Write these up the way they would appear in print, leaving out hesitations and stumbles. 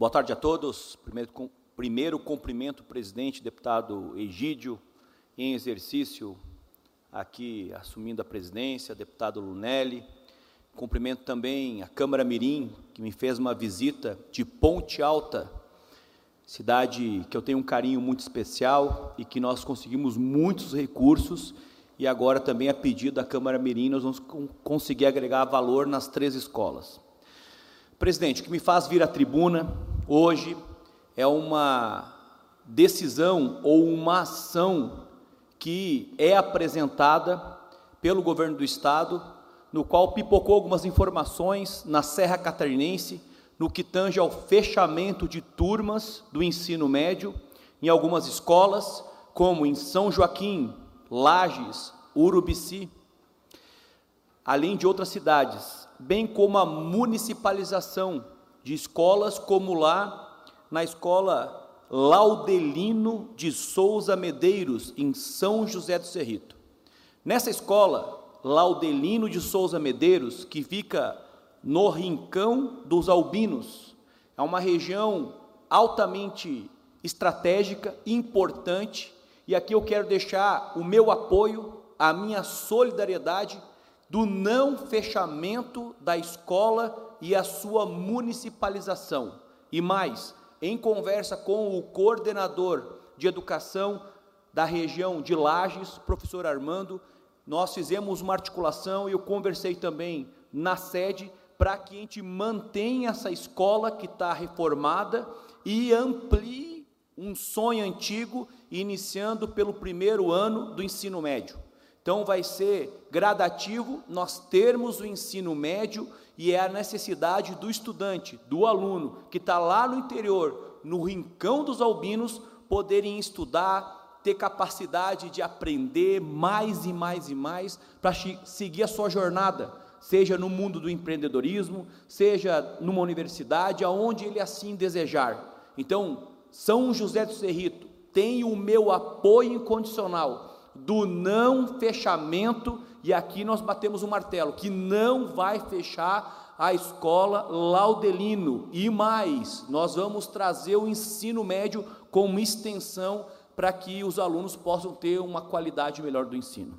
Boa tarde a todos. Primeiro cumprimento o presidente, deputado Egídio, em exercício, aqui assumindo a presidência, deputado Lunelli. Cumprimento também a Câmara Mirim, que me fez uma visita de Ponte Alta, cidade que eu tenho um carinho muito especial e que nós conseguimos muitos recursos, e agora também a pedido da Câmara Mirim nós vamos conseguir agregar valor nas 3 escolas. Presidente, o que me faz vir à tribuna hoje é uma decisão ou uma ação que é apresentada pelo governo do Estado, no qual pipocou algumas informações na Serra Catarinense, no que tange ao fechamento de turmas do ensino médio em algumas escolas, como em São Joaquim, Lages, Urubici, além de outras cidades, bem como a municipalização de escolas, como lá na escola Laudelino de Souza Medeiros, em São José do Cerrito. Nessa escola, Laudelino de Souza Medeiros, que fica no Rincão dos Albinos, é uma região altamente estratégica, importante, e aqui eu quero deixar o meu apoio, a minha solidariedade do não fechamento da escola e a sua municipalização. E mais, em conversa com o coordenador de educação da região de Lages, professor Armando, nós fizemos uma articulação e eu conversei também na sede para que a gente mantenha essa escola que está reformada e amplie um sonho antigo, iniciando pelo primeiro ano do ensino médio. Então, vai ser gradativo nós termos o ensino médio e é a necessidade do estudante, do aluno, que está lá no interior, no Rincão dos Albinos, poderem estudar, ter capacidade de aprender mais e mais e mais, para seguir a sua jornada, seja no mundo do empreendedorismo, seja numa universidade, aonde ele assim desejar. Então, São José do Cerrito tem o meu apoio incondicional do não fechamento, e aqui nós batemos o martelo, que não vai fechar a escola Laudelino, e mais, nós vamos trazer o ensino médio como extensão para que os alunos possam ter uma qualidade melhor do ensino.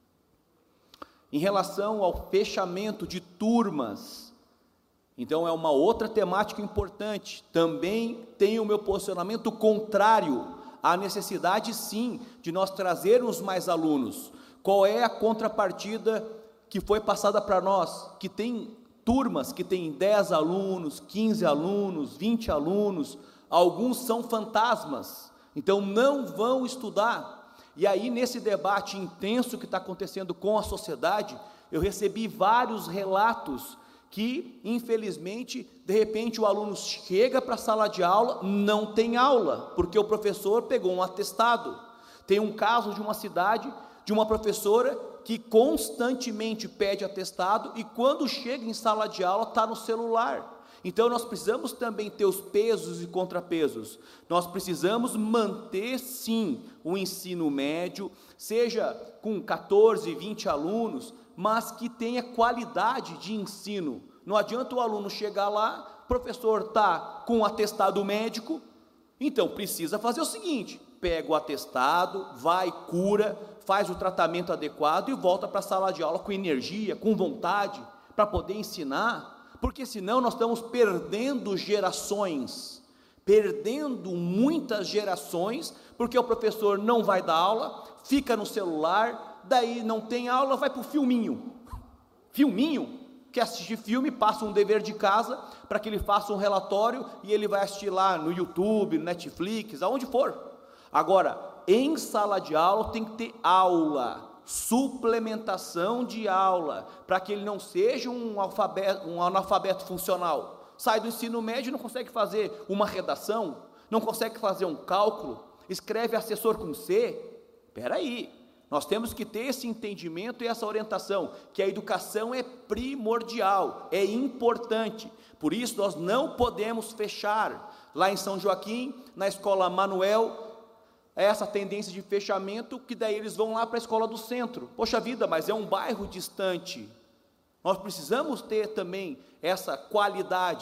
Em relação ao fechamento de turmas, então é uma outra temática importante, também tem o meu posicionamento contrário. Há necessidade, sim, de nós trazermos mais alunos. Qual é a contrapartida que foi passada para nós? Que tem turmas que têm 10 alunos, 15 alunos, 20 alunos, alguns são fantasmas, então não vão estudar. E aí, nesse debate intenso que está acontecendo com a sociedade, eu recebi vários relatos que, infelizmente, de repente o aluno chega para a sala de aula, não tem aula, porque o professor pegou um atestado. Tem um caso de uma cidade, de uma professora que constantemente pede atestado e quando chega em sala de aula está no celular. Então nós precisamos também ter os pesos e contrapesos. Nós precisamos manter, sim, o ensino médio, seja com 14, 20 alunos, mas que tenha qualidade de ensino. Não adianta o aluno chegar lá, o professor está com um atestado médico, então precisa fazer o seguinte, pega o atestado, vai, cura, faz o tratamento adequado e volta para a sala de aula com energia, com vontade, para poder ensinar, porque senão nós estamos perdendo gerações, perdendo muitas gerações, porque o professor não vai dar aula, fica no celular, daí não tem aula, vai para o filminho. Filminho? Quer assistir filme, passa um dever de casa, para que ele faça um relatório, e ele vai assistir lá no YouTube, no Netflix, aonde for. Agora, em sala de aula tem que ter aula, suplementação de aula, para que ele não seja um analfabeto funcional. Sai do ensino médio e não consegue fazer uma redação, não consegue fazer um cálculo, escreve assessor com C. Espera aí. Nós temos que ter esse entendimento e essa orientação, que a educação é primordial, é importante. Por isso, nós não podemos fechar. Lá em São Joaquim, na escola Manuel, essa tendência de fechamento, que daí eles vão lá para a escola do centro. Poxa vida, mas é um bairro distante. Nós precisamos ter também essa qualidade,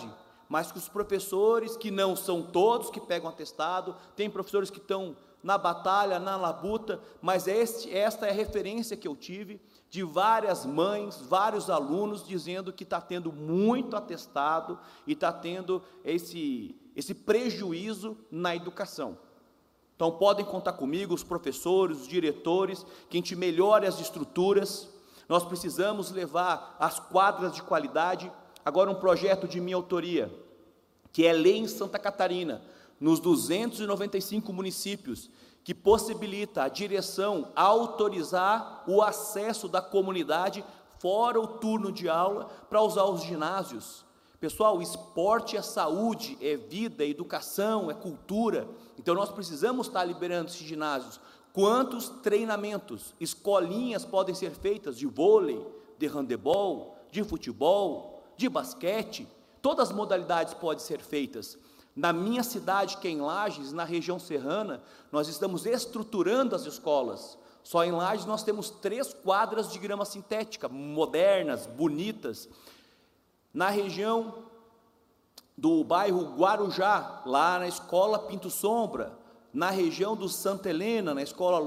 mas que os professores, que não são todos que pegam atestado, tem professores que estão na batalha, na labuta, mas esta é a referência que eu tive de várias mães, vários alunos, dizendo que está tendo muito atestado e está tendo esse prejuízo na educação. Então podem contar comigo, os professores, os diretores, que a gente melhore as estruturas. Nós precisamos levar as quadras de qualidade. Agora um projeto de minha autoria, que é lei em Santa Catarina, nos 295 municípios, que possibilita a direção autorizar o acesso da comunidade fora o turno de aula para usar os ginásios. Pessoal, esporte é saúde, é vida, é educação, é cultura. Então nós precisamos estar liberando esses ginásios. Quantos treinamentos, escolinhas podem ser feitas de vôlei, de handebol, de futebol, de basquete? Todas as modalidades podem ser feitas. Na minha cidade, que é em Lages, na região serrana, nós estamos estruturando as escolas. Só em Lages nós temos 3 quadras de grama sintética, modernas, bonitas. Na região do bairro Guarujá, lá na escola Pinto Sombra, na região do Santa Helena, na escola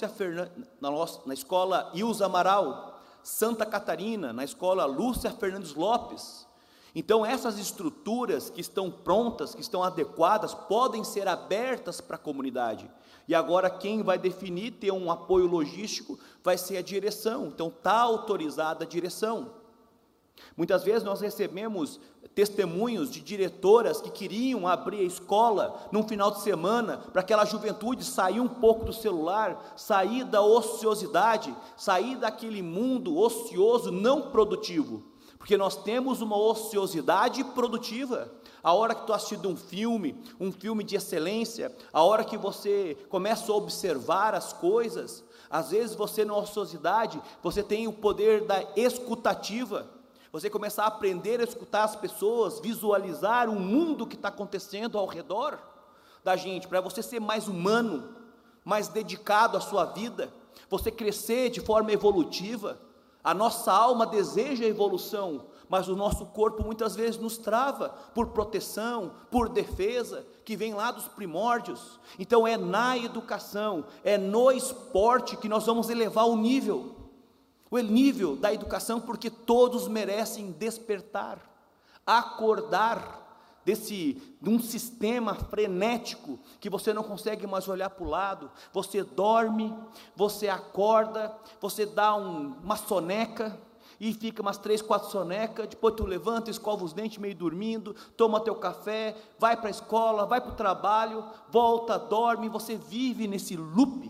na escola Ilza Amaral, Santa Catarina, na escola Lúcia Fernandes Lopes. Então essas estruturas que estão prontas, que estão adequadas, podem ser abertas para a comunidade. E agora quem vai definir, ter um apoio logístico, vai ser a direção. Então está autorizada a direção. Muitas vezes nós recebemos testemunhos de diretoras que queriam abrir a escola num final de semana, para aquela juventude sair um pouco do celular, sair da ociosidade, sair daquele mundo ocioso não produtivo. Porque nós temos uma ociosidade produtiva. A hora que tu assiste um filme de excelência, a hora que você começa a observar as coisas, às vezes você na ociosidade, você tem o poder da escutativa, você começa a aprender a escutar as pessoas, visualizar o mundo que está acontecendo ao redor da gente, para você ser mais humano, mais dedicado à sua vida, você crescer de forma evolutiva. A nossa alma deseja a evolução, mas o nosso corpo muitas vezes nos trava por proteção, por defesa, que vem lá dos primórdios. Então é na educação, é no esporte que nós vamos elevar o nível da educação, porque todos merecem despertar, acordar de um sistema frenético, que você não consegue mais olhar para o lado, você dorme, você acorda, você dá uma soneca, e fica umas 3, 4 sonecas, depois tu levanta, escova os dentes meio dormindo, toma teu café, vai para a escola, vai para o trabalho, volta, dorme, você vive nesse loop,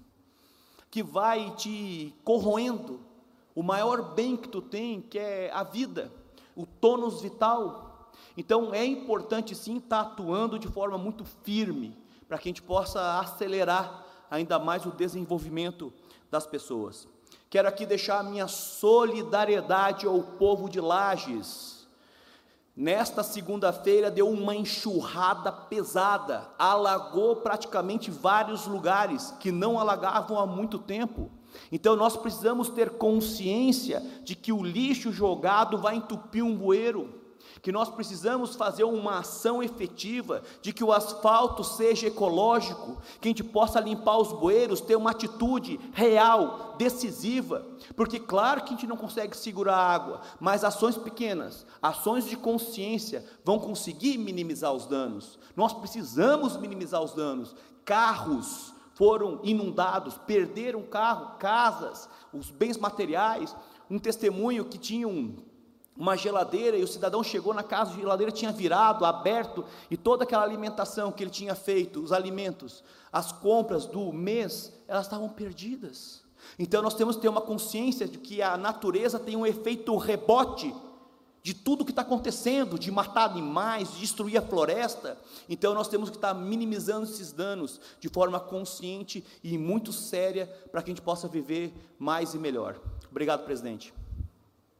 que vai te corroendo, o maior bem que tu tem, que é a vida, o tônus vital. Então é importante sim estar atuando de forma muito firme, para que a gente possa acelerar ainda mais o desenvolvimento das pessoas. Quero aqui deixar a minha solidariedade ao povo de Lages. Nesta segunda-feira deu uma enxurrada pesada, alagou praticamente vários lugares que não alagavam há muito tempo. Então nós precisamos ter consciência de que o lixo jogado vai entupir um bueiro, que nós precisamos fazer uma ação efetiva, de que o asfalto seja ecológico, que a gente possa limpar os bueiros, ter uma atitude real, decisiva, porque claro que a gente não consegue segurar a água, mas ações pequenas, ações de consciência, vão conseguir minimizar os danos. Nós precisamos minimizar os danos. Carros foram inundados, perderam carro, casas, os bens materiais. Um testemunho que tinha uma geladeira, e o cidadão chegou na casa, a geladeira tinha virado, aberto, e toda aquela alimentação que ele tinha feito, os alimentos, as compras do mês, elas estavam perdidas. Então nós temos que ter uma consciência de que a natureza tem um efeito rebote de tudo que está acontecendo, de matar animais, de destruir a floresta. Então nós temos que estar minimizando esses danos de forma consciente e muito séria, para que a gente possa viver mais e melhor. Obrigado, presidente.